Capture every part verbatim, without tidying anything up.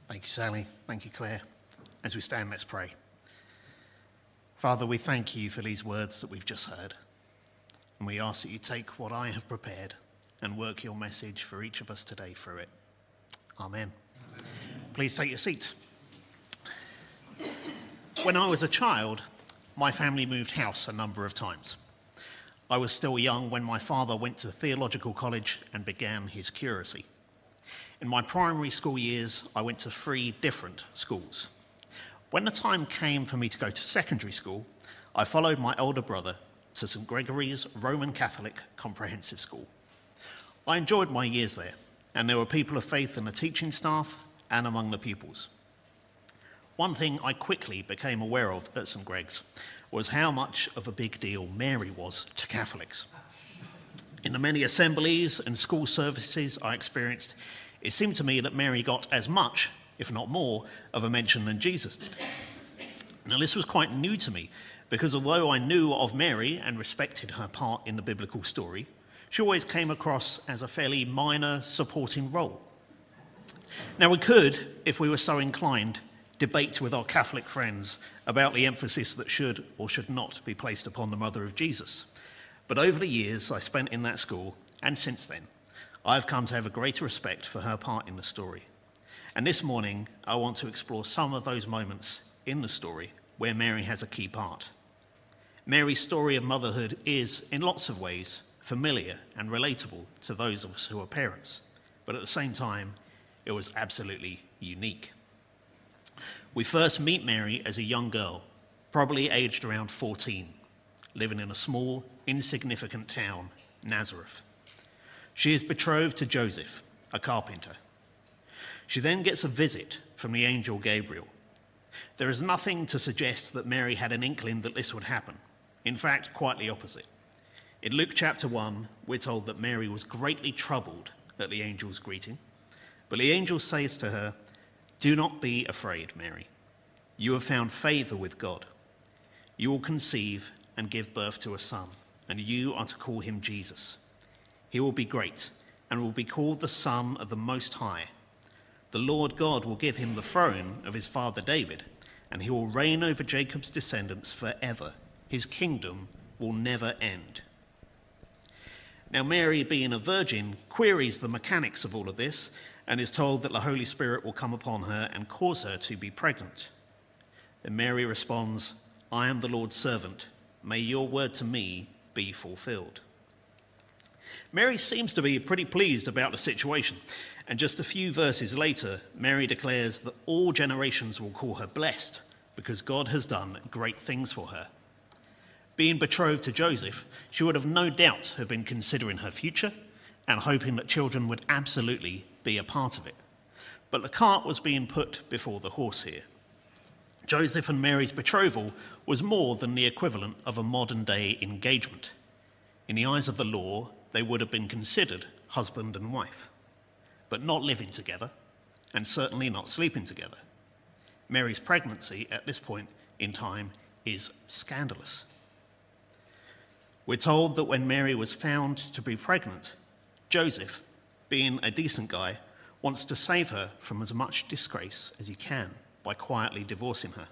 Thank you, Sally. Thank you, Claire. As we stand, let's pray. Father, we thank you for these words that we've just heard. And we ask that you take what I have prepared and work your message for each of us today through it. Amen. Amen. Please take your seats. When I was a child, my family moved house a number of times. I was still young when my father went to theological college and began his curacy. In my primary school years, I went to three different schools. When the time came for me to go to secondary school, I followed my older brother to Saint Gregory's Roman Catholic Comprehensive School. I enjoyed my years there, and there were people of faith in the teaching staff and among the pupils. One thing I quickly became aware of at Saint Greg's was how much of a big deal Mary was to Catholics. In the many assemblies and school services I experienced, it seemed to me that Mary got as much, if not more, of a mention than Jesus did. Now, this was quite new to me, because although I knew of Mary and respected her part in the biblical story, she always came across as a fairly minor supporting role. Now, we could, if we were so inclined, debate with our Catholic friends about the emphasis that should or should not be placed upon the mother of Jesus. But over the years I spent in that school, and since then, I've come to have a greater respect for her part in the story. And this morning, I want to explore some of those moments in the story where Mary has a key part. Mary's story of motherhood is, in lots of ways, familiar and relatable to those of us who are parents. But at the same time, it was absolutely unique. We first meet Mary as a young girl, probably aged around fourteen, living in a small, insignificant town, Nazareth. She is betrothed to Joseph, a carpenter. She then gets a visit from the angel Gabriel. There is nothing to suggest that Mary had an inkling that this would happen. In fact, quite the opposite. In Luke chapter one, we're told that Mary was greatly troubled at the angel's greeting. But the angel says to her, "Do not be afraid, Mary. You have found favor with God. You will conceive and give birth to a son, and you are to call him Jesus. He will be great and will be called the Son of the Most High. The Lord God will give him the throne of his father David, and he will reign over Jacob's descendants forever. His kingdom will never end." Now, Mary, being a virgin, queries the mechanics of all of this and is told that the Holy Spirit will come upon her and cause her to be pregnant. Then Mary responds, "I am the Lord's servant. May your word to me be fulfilled." Mary seems to be pretty pleased about the situation, and just a few verses later, Mary declares that all generations will call her blessed because God has done great things for her. Being betrothed to Joseph, she would have no doubt have been considering her future and hoping that children would absolutely be a part of it. But the cart was being put before the horse here. Joseph and Mary's betrothal was more than the equivalent of a modern-day engagement. In the eyes of the law, they would have been considered husband and wife, but not living together, and certainly not sleeping together. Mary's pregnancy at this point in time is scandalous. We're told that when Mary was found to be pregnant, Joseph, being a decent guy, wants to save her from as much disgrace as he can by quietly divorcing her.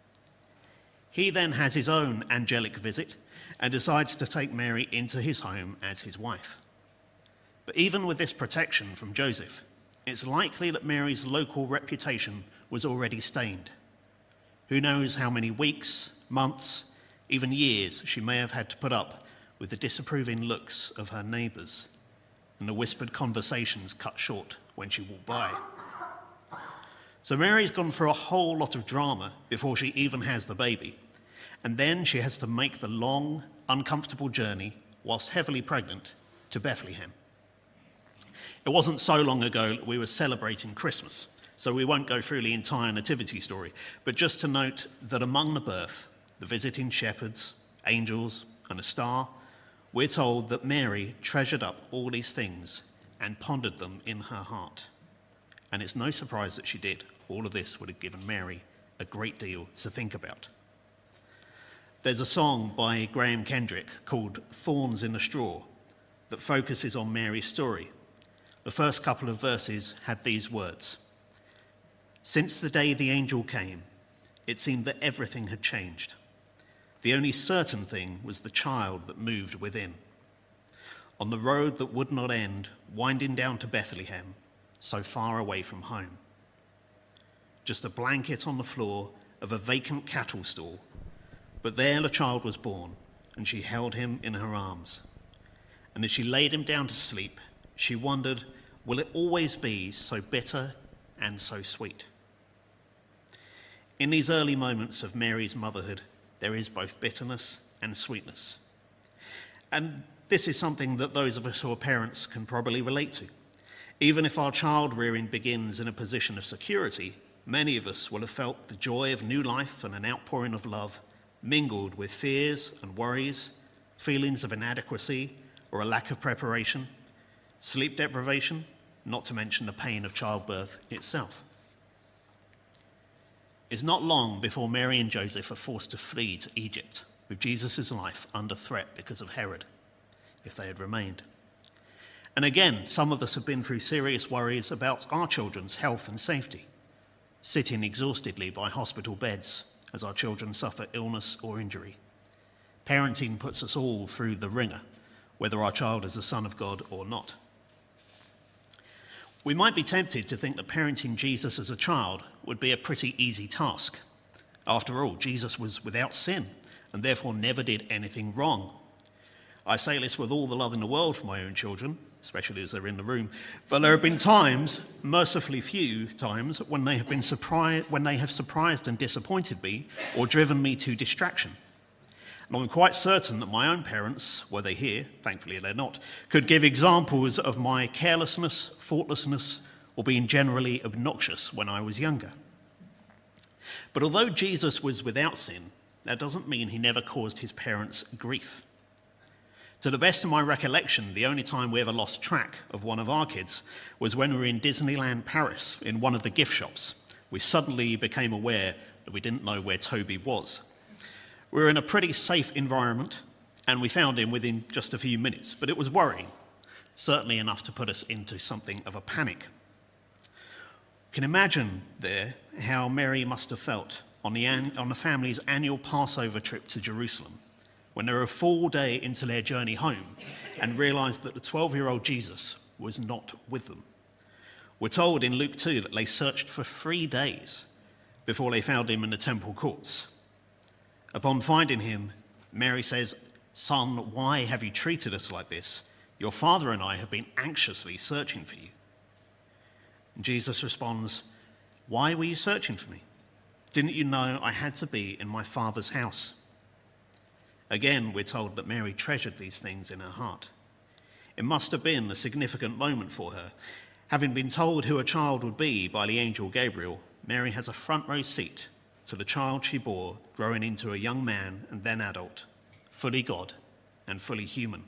He then has his own angelic visit and decides to take Mary into his home as his wife. But even with this protection from Joseph, it's likely that Mary's local reputation was already stained. Who knows how many weeks, months, even years she may have had to put up with the disapproving looks of her neighbours and the whispered conversations cut short when she walked by. So Mary's gone through a whole lot of drama before she even has the baby, and then she has to make the long, uncomfortable journey, whilst heavily pregnant, to Bethlehem. It wasn't so long ago that we were celebrating Christmas, so we won't go through the entire nativity story, but just to note that among the birth, the visiting shepherds, angels, and a star, we're told that Mary treasured up all these things and pondered them in her heart. And it's no surprise that she did. All of this would have given Mary a great deal to think about. There's a song by Graham Kendrick called "Thorns in the Straw" that focuses on Mary's story. The first couple of verses had these words: Since the day the angel came, it seemed that everything had changed. The only certain thing was the child that moved within. On the road that would not end, winding down to Bethlehem, so far away from home. Just a blanket on the floor of a vacant cattle stall, but there the child was born, and she held him in her arms. And as she laid him down to sleep, she wondered, will it always be so bitter and so sweet? In these early moments of Mary's motherhood, there is both bitterness and sweetness. And this is something that those of us who are parents can probably relate to. Even if our child rearing begins in a position of security, many of us will have felt the joy of new life and an outpouring of love mingled with fears and worries, feelings of inadequacy or a lack of preparation, sleep deprivation, not to mention the pain of childbirth itself. It's not long before Mary and Joseph are forced to flee to Egypt, with Jesus' life under threat because of Herod, if they had remained. And again, some of us have been through serious worries about our children's health and safety, sitting exhaustedly by hospital beds as our children suffer illness or injury. Parenting puts us all through the ringer, whether our child is a son of God or not. We might be tempted to think that parenting Jesus as a child would be a pretty easy task. After all, Jesus was without sin and therefore never did anything wrong. I say this with all the love in the world for my own children, especially as they're in the room, but there have been times, mercifully few times, when they have been surprised, when they have surprised and disappointed me or driven me to distraction. And I'm quite certain that my own parents, were they here, thankfully they're not, could give examples of my carelessness, thoughtlessness, or being generally obnoxious when I was younger. But although Jesus was without sin, that doesn't mean he never caused his parents grief. To the best of my recollection, the only time we ever lost track of one of our kids was when we were in Disneyland Paris in one of the gift shops. We suddenly became aware that we didn't know where Toby was. We were in a pretty safe environment, and we found him within just a few minutes, but it was worrying, certainly enough to put us into something of a panic. You can imagine there how Mary must have felt on the, an- on the family's annual Passover trip to Jerusalem, when they were a full day into their journey home and realised that the twelve-year-old Jesus was not with them. We're told in Luke two that they searched for three days before they found him in the temple courts. Upon finding him, Mary says, "Son, why have you treated us like this? Your father and I have been anxiously searching for you." And Jesus responds, "Why were you searching for me? Didn't you know I had to be in my Father's house?" Again, we're told that Mary treasured these things in her heart. It must have been a significant moment for her. Having been told who her child would be by the angel Gabriel, Mary has a front row seat to the child she bore growing into a young man and then adult, fully God and fully human.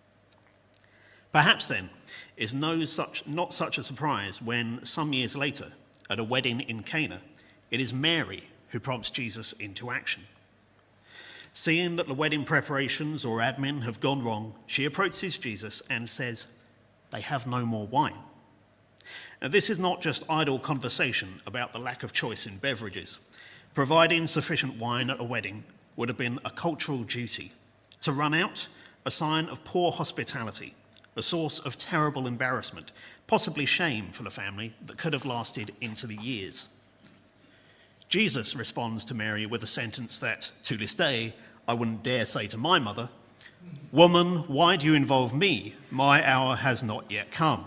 Perhaps then is no such, not such a surprise when some years later, at a wedding in Cana, it is Mary who prompts Jesus into action. Seeing that the wedding preparations or admin have gone wrong, she approaches Jesus and says, "They have no more wine." Now, this is not just idle conversation about the lack of choice in beverages. Providing sufficient wine at a wedding would have been a cultural duty. To run out, a sign of poor hospitality, a source of terrible embarrassment, possibly shame for the family that could have lasted into the years. Jesus responds to Mary with a sentence that, to this day, I wouldn't dare say to my mother, "Woman, why do you involve me? My hour has not yet come."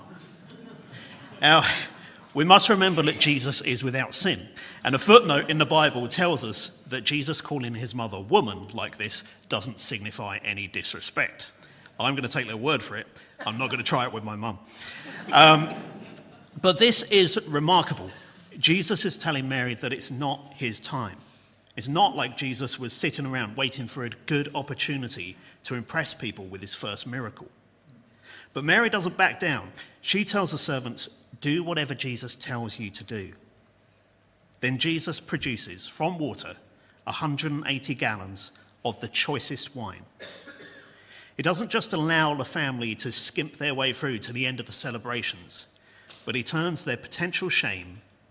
Now, we must remember that Jesus is without sin, and a footnote in the Bible tells us that Jesus calling his mother woman like this doesn't signify any disrespect. I'm going to take their word for it. I'm not going to try it with my mum. Um, but this is remarkable. Jesus is telling Mary that it's not his time. It's not like Jesus was sitting around waiting for a good opportunity to impress people with his first miracle. But Mary doesn't back down. She tells the servants, "Do whatever Jesus tells you to do." Then Jesus produces from water one hundred eighty gallons of the choicest wine. He doesn't just allow the family to skimp their way through to the end of the celebrations, but he turns their potential shame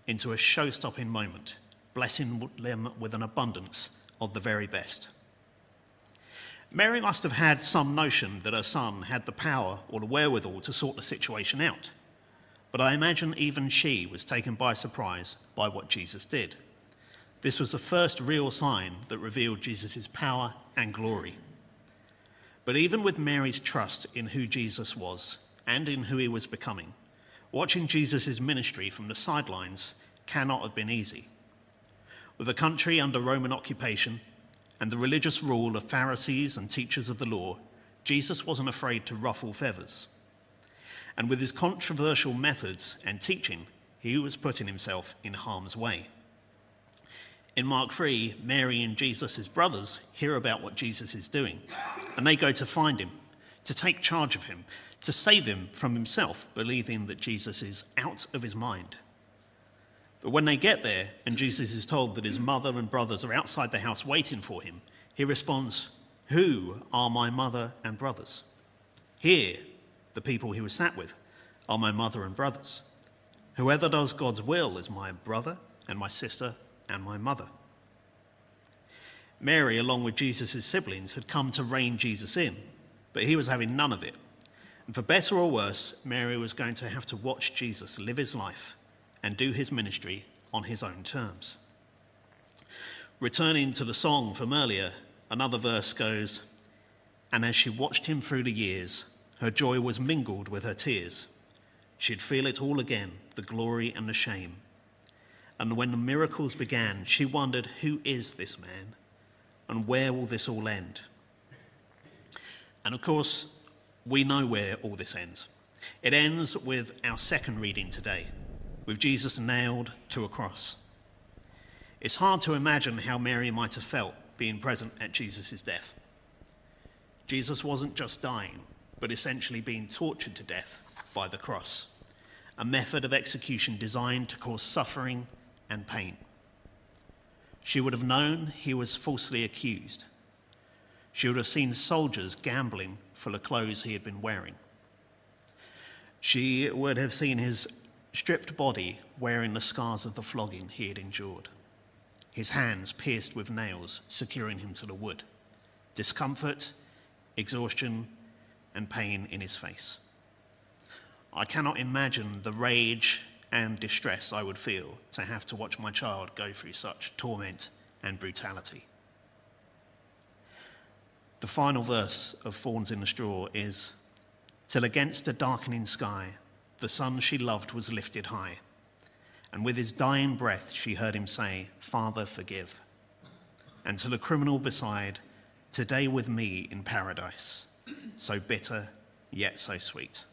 into a show-stopping moment, blessing them with an abundance of the very best. Mary must have had some notion that her son had the power or the wherewithal to sort the situation out, but I imagine even she was taken by surprise by what Jesus did. This was the first real sign that revealed Jesus' power and glory. But even with Mary's trust in who Jesus was and in who he was becoming, watching Jesus' ministry from the sidelines cannot have been easy. With a country under Roman occupation and the religious rule of Pharisees and teachers of the law, Jesus wasn't afraid to ruffle feathers. And with his controversial methods and teaching, he was putting himself in harm's way. In Mark three, Mary and Jesus' brothers hear about what Jesus is doing, and they go to find him, to take charge of him, to save him from himself, believing that Jesus is out of his mind. But when they get there and Jesus is told that his mother and brothers are outside the house waiting for him, he responds, "Who are my mother and brothers?" Here, the people he was sat with are my mother and brothers. Whoever does God's will is my brother and my sister and my mother. Mary, along with Jesus' siblings, had come to rein Jesus in, but he was having none of it. And for better or worse, Mary was going to have to watch Jesus live his life and do his ministry on his own terms. Returning to the song from earlier, another verse goes, "And as she watched him through the years, her joy was mingled with her tears. She'd feel it all again, the glory and the shame. And when the miracles began, she wondered, who is this man? And where will this all end?" And of course, we know where all this ends. It ends with our second reading today, with Jesus nailed to a cross. It's hard to imagine how Mary might have felt being present at Jesus' death. Jesus wasn't just dying, but essentially being tortured to death by the cross, a method of execution designed to cause suffering and pain. She would have known he was falsely accused. She would have seen soldiers gambling for the clothes he had been wearing. She would have seen his stripped body wearing the scars of the flogging he had endured, his hands pierced with nails securing him to the wood, discomfort, exhaustion, and pain in his face. I cannot imagine the rage and distress I would feel to have to watch my child go through such torment and brutality. The final verse of Thorns in the Straw is, "Till against a darkening sky, the sun she loved was lifted high, and with his dying breath she heard him say, 'Father, forgive.' And to the criminal beside, 'Today with me in paradise, so bitter yet so sweet.'"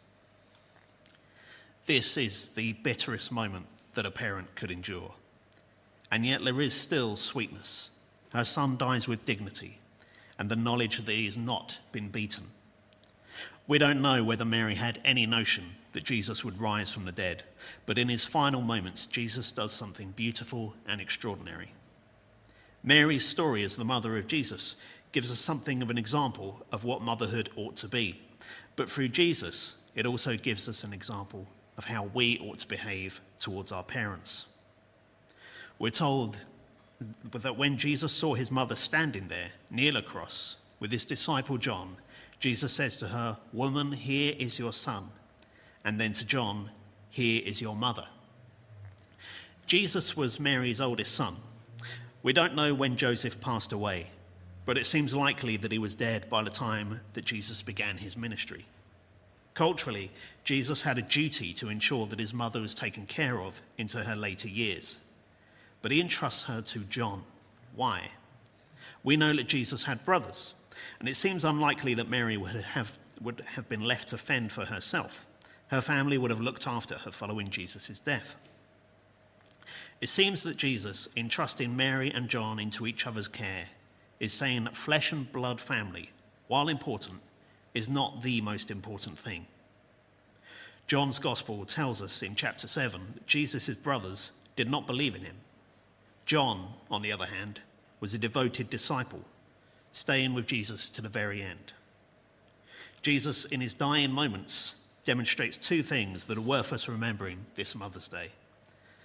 This is the bitterest moment that a parent could endure. And yet there is still sweetness. Her son dies with dignity and the knowledge that he has not been beaten. We don't know whether Mary had any notion that Jesus would rise from the dead, but in his final moments, Jesus does something beautiful and extraordinary. Mary's story as the mother of Jesus gives us something of an example of what motherhood ought to be, but through Jesus, it also gives us an example of how we ought to behave towards our parents. We're told that when Jesus saw his mother standing there near the cross with his disciple John, Jesus says to her, "Woman, here is your son." And then to John, "Here is your mother." Jesus was Mary's oldest son. We don't know when Joseph passed away, but it seems likely that he was dead by the time that Jesus began his ministry. Culturally, Jesus had a duty to ensure that his mother was taken care of into her later years. But he entrusts her to John. Why? We know that Jesus had brothers, and it seems unlikely that Mary would have, would have been left to fend for herself. Her family would have looked after her following Jesus' death. It seems that Jesus, entrusting Mary and John into each other's care, is saying that flesh and blood family, while important, is not the most important thing. John's Gospel tells us in chapter seven that Jesus' brothers did not believe in him. John, on the other hand, was a devoted disciple, staying with Jesus to the very end. Jesus, in his dying moments, demonstrates two things that are worth us remembering this Mother's Day.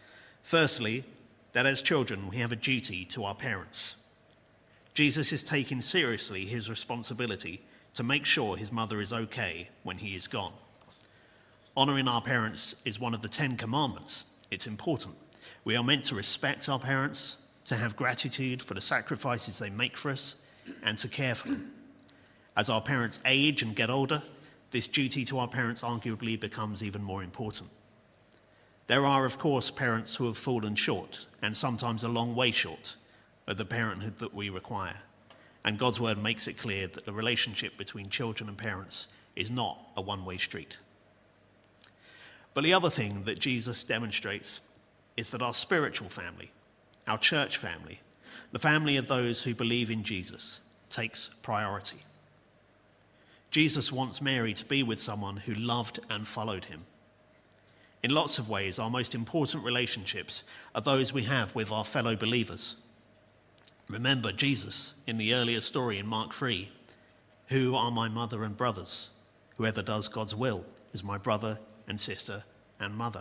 Firstly, that as children we have a duty to our parents. Jesus is taking seriously his responsibility to make sure his mother is okay when he is gone. Honouring our parents is one of the Ten Commandments. It's important. We are meant to respect our parents, to have gratitude for the sacrifices they make for us, and to care for them. As our parents age and get older, this duty to our parents arguably becomes even more important. There are, of course, parents who have fallen short, and sometimes a long way short, of the parenthood that we require. And God's word makes it clear that the relationship between children and parents is not a one-way street. But the other thing that Jesus demonstrates is that our spiritual family, our church family, the family of those who believe in Jesus, takes priority. Jesus wants Mary to be with someone who loved and followed him. In lots of ways, our most important relationships are those we have with our fellow believers. Remember Jesus in the earlier story in Mark three, "Who are my mother and brothers? Whoever does God's will is my brother and sister and mother."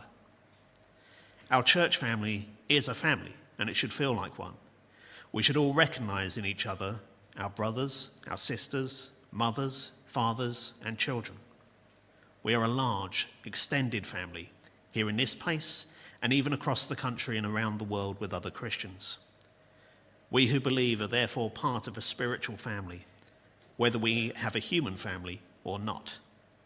Our church family is a family, and it should feel like one. We should all recognize in each other our brothers, our sisters, mothers, fathers, and children. We are a large, extended family here in this place and even across the country and around the world with other Christians. We who believe are therefore part of a spiritual family, whether we have a human family or not.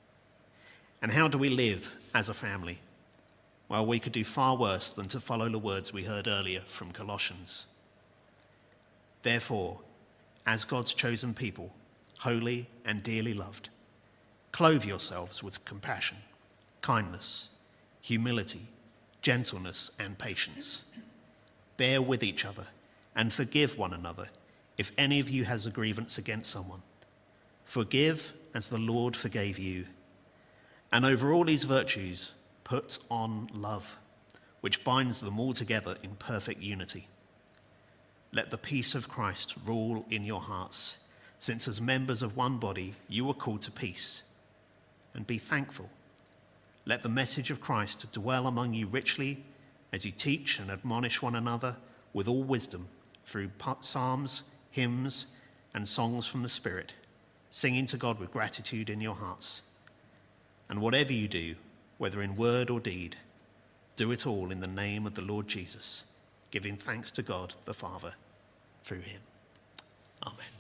And how do we live as a family? Well, we could do far worse than to follow the words we heard earlier from Colossians. Therefore, as God's chosen people, holy and dearly loved, clothe yourselves with compassion, kindness, humility, gentleness, and patience. Bear with each other and forgive one another if any of you has a grievance against someone. Forgive as the Lord forgave you. And over all these virtues, put on love, which binds them all together in perfect unity. Let the peace of Christ rule in your hearts, since as members of one body you are called to peace. And be thankful. Let the message of Christ dwell among you richly as you teach and admonish one another with all wisdom through psalms, hymns, and songs from the Spirit, singing to God with gratitude in your hearts. And whatever you do, whether in word or deed, do it all in the name of the Lord Jesus, giving thanks to God the Father through him. Amen.